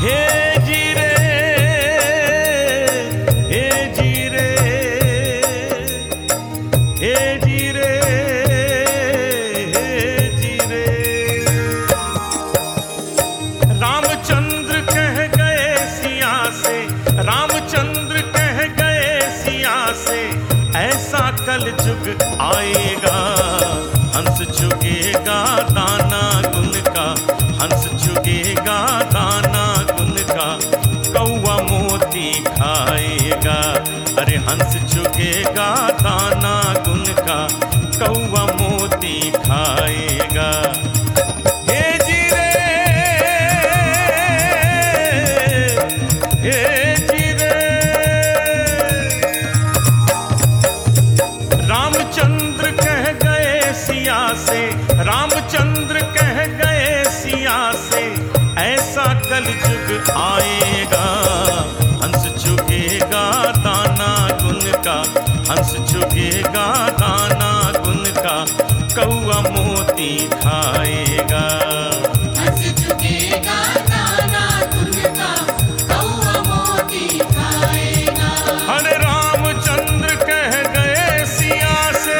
हे जी रे, हे जी रे, हे जी रे, हे जी रे। रामचंद्र कह गए सिया से, रामचंद्र कह गए सिया से, ऐसा कल युग आएगा, हंस चुगेगा दाना गुन का, हंस चुगेगा दाना गुन का, कौवा मोती खाएगा, अरे हंस चुगेगा दाना गुन का, कौवा मोती खाएगा। हे जी रे, हे जी रे। रामचंद्र कह गए सिया से, रामचंद्र कह गए सिया से, ऐसा कल युग आएगा, हंस चुगेगा दाना गुन का, हंस चुगेगा दाना गुन का, कौवा मोती खाएगा। हंस चुगेगा दाना गुन का, कौवा मोती खाएगा। हरे रामचंद्र कह गए सिया से।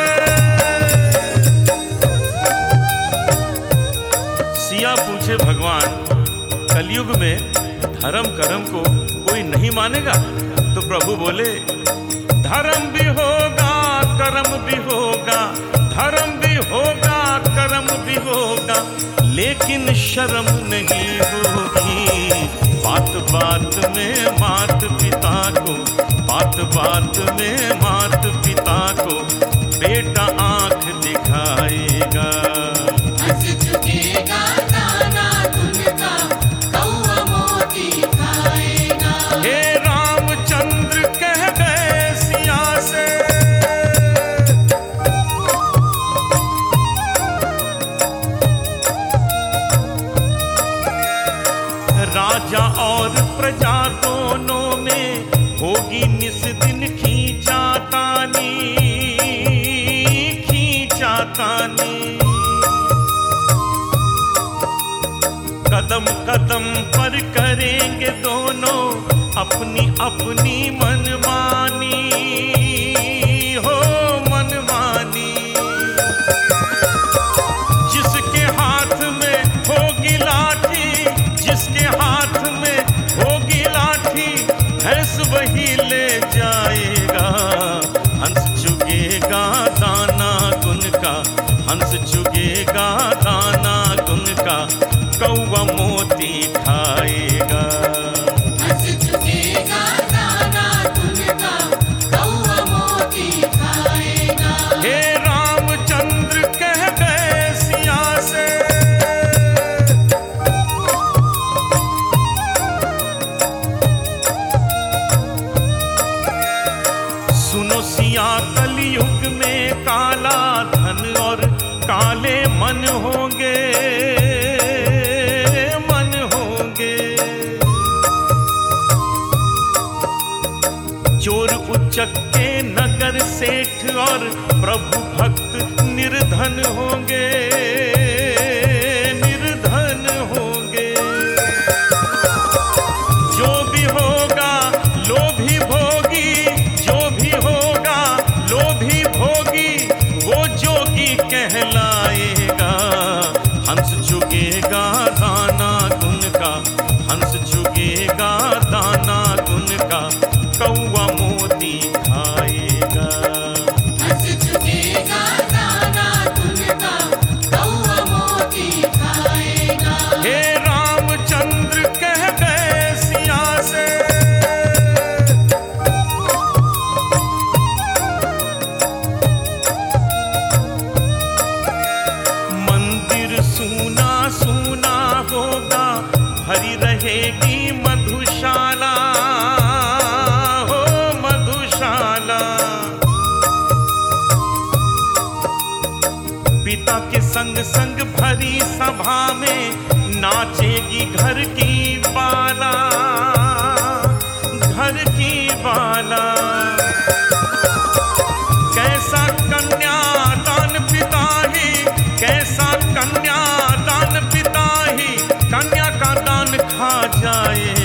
सिया पूछे भगवान, कलयुग में धर्म कर्म को कोई नहीं मानेगा? तो प्रभु बोले, धर्म भी होगा कर्म भी होगा, धर्म भी होगा कर्म भी होगा, लेकिन शर्म नहीं होगी। बात बात में मात पिता को, बात बात में मात पिता को, बेटा आंख दिखाएगा। हंस चुगेगा दाना गुन का, कौवा मोती खाएगा। हे रामचंद्र कह गए सिया से। राजा और प्रजा दोनों में होगी निस दिन खींचातानी, खींचातानी। कदम कदम पर करेंगे दोनों अपनी अपनी मनमानी, हो मनमानी। जिसके हाथ में होगी लाठी, जिसके हाथ में होगी लाठी, भैंस वही ले जाएगा। हंस चुगेगा दाना गुन का, हंस चुगेगा दाना गुन का, कौवा मोती खाएगा। हंस चुगेगा दाना गुन का, कौवा मोती खाएगा। हे रामचंद्र कह गए सिया से। सुनो सिया, कलयुग में काला धन और काले मन होंगे, मन होंगे। चोर उचक्के नगर सेठ और प्रभु भक्त निर्धन होंगे, निर्धन होंगे। जो भी होगा लोभी भोगी, जो भी होगा लोभी भोगी, वो जोगी कहलाएगा। हंस चुगेगा दाना गुन का, हंस चुगेगा दाना गुन का, कौवा मोती खाएगा। हंस चुगेगा दाना गुन का, कौवा मोती खाएगा। हे रामचंद्र कह गए सिया से। मंदिर सूना सूना होगा, भरी रहेगी मधुशाला, हो मधुशाला। पिता के संग संग भरी सभा में नाचेगी घर की बाला, घर की बाला। कैसा कन्यादान पिता ही, कैसा कन्यादान पिता ही, कन्या का दान खा जाए।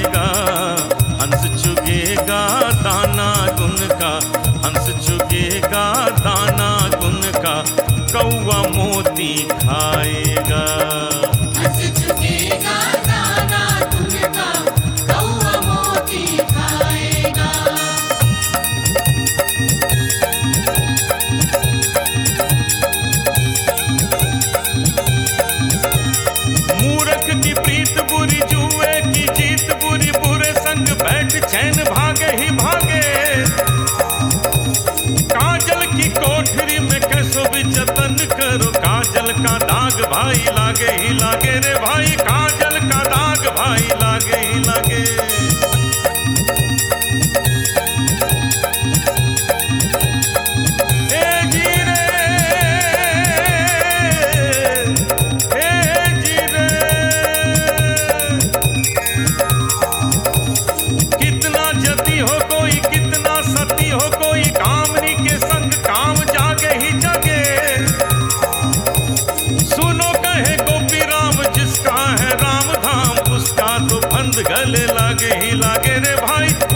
नहीं लागे रे भाई